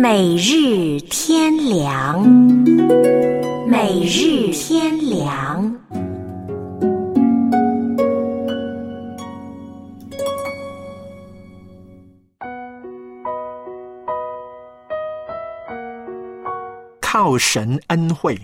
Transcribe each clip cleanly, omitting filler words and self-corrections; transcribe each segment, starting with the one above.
每日天良，每日天良。 靠神恩惠，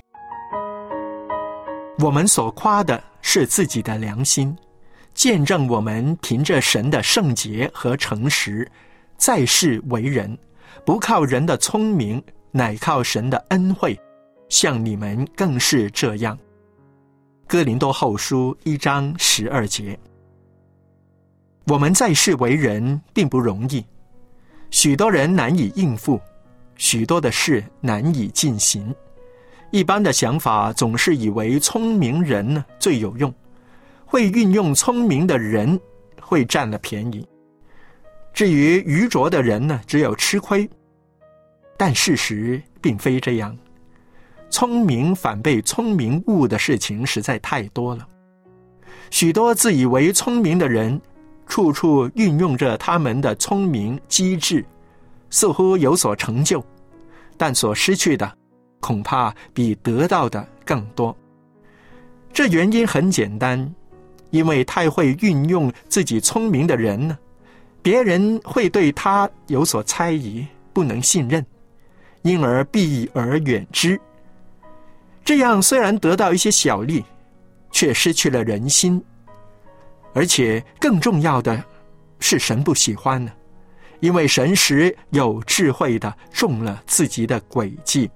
我们所夸的是自己的良心，见证我们凭着神的圣洁和诚实，在世为人，不靠人的聪明，乃靠神的恩惠，像你们更是这样。哥林多后书1章12节。我们在世为人并不容易，许多人难以应付，许多的事难以进行。一般的想法总是以为聪明人最有用，会运用聪明的人会占了便宜，至于愚拙的人呢，只有吃亏。但事实并非这样，聪明反被聪明误的事情实在太多了。许多自以为聪明的人，处处运用着他们的聪明机智，似乎有所成就，但所失去的恐怕比得到的更多。这原因很简单，因为太会运用自己聪明的人呢，别人会对他有所猜疑，不能信任，因而避而远之。这样虽然得到一些小利，却失去了人心，而且更重要的是神不喜欢呢，因为神使有智慧的中了自己的诡计。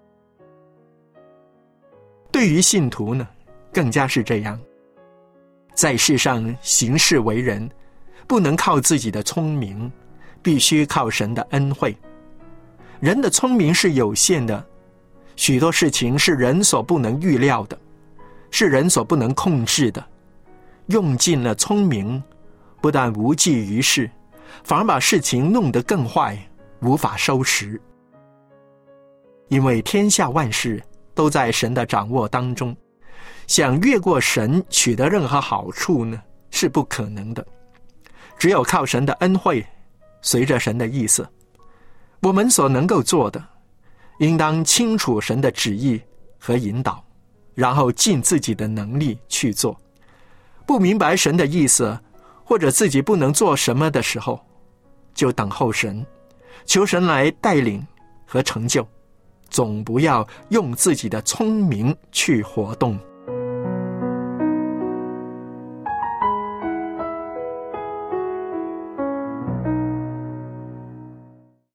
对于信徒呢，更加是这样，在世上行事为人，不能靠自己的聪明，必须靠神的恩惠。人的聪明是有限的，许多事情是人所不能预料的，是人所不能控制的。用尽了聪明，不但无济于事，反而把事情弄得更坏，无法收拾。因为天下万事都在神的掌握当中，想越过神取得任何好处呢，是不可能的。只有靠神的恩惠，随着神的意思。我们所能够做的，应当清楚神的旨意和引导，然后尽自己的能力去做。不明白神的意思，或者自己不能做什么的时候，就等候神，求神来带领和成就，总不要用自己的聪明去活动。